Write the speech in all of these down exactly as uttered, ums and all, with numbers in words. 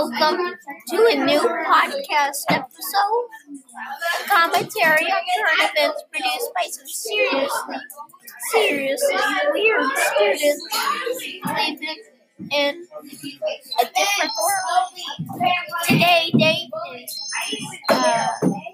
welcome to a new podcast episode, commentary on current events produced by some seriously, seriously weird students living in a different world. Today, date is uh,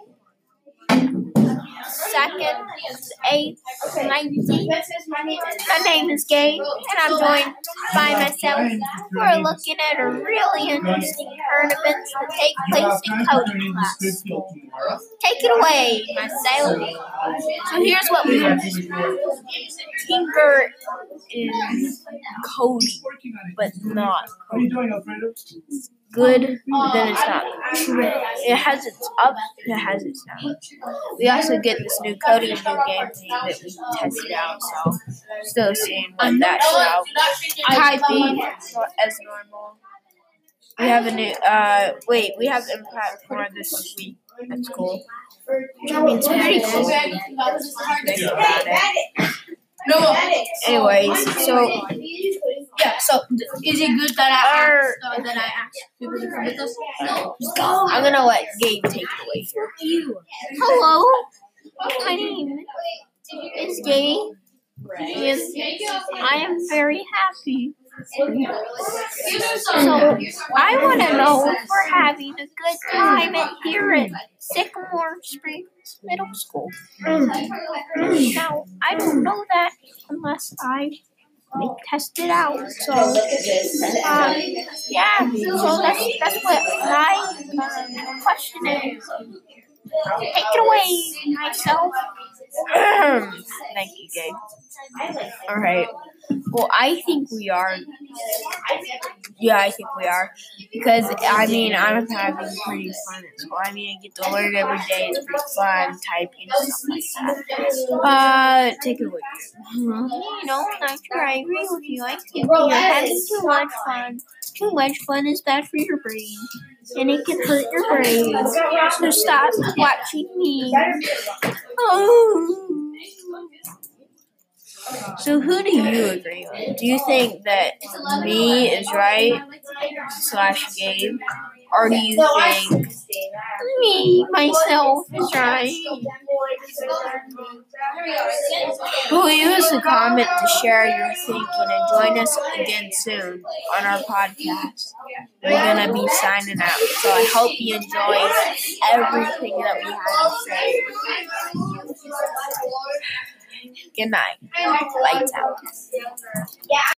second, eighth, nineteenth. My name is Gabe, and I'm joined by myself. We're looking at a really interesting current events that take place in coding class. Take it away, myself. So here's what we do. Tinker is coding, but not coding. Good, but then it's not. It has its ups, it has its downs. We also get this new coding new game thing that we tested out, so still seeing what that out. Typing as normal. We have a new, uh, wait, we have impact more this week at school. Which I mean, it's pretty cool. Think about it. No. Anyways, so yeah, so is it good that I asked, uh, that I asked people to come with us? No. I'm gonna let Gabe take it away here. Hello, my name is Gabe, and I am very happy. So I want to know if we're having a good time at here at Sycamore Springs Middle School. Now, I don't know that unless I like, test it out. So, um, yeah, so that's, that's what my um, question is. Take it away, myself. Thank you, Gabe. All right. Well, I think we are. Yeah, I think we are. Because, I mean, I'm having pretty fun at school. I mean, I get to learn every day. It's pretty fun, typing, stuff like that. Uh, take it away. You know, I'm sure I agree with you. I think you're having too much fun. Too much fun is bad for your brain. And it can hurt your brain. So stop watching me. Oh. So who do you agree with? Do you think that me is right slash Gabe? Or do you think me, myself, is right? Well, leave us a comment to share your thinking and join us again soon on our podcast. We're going to be signing out. So I hope you enjoy everything that we have to say. Good night. Lights out.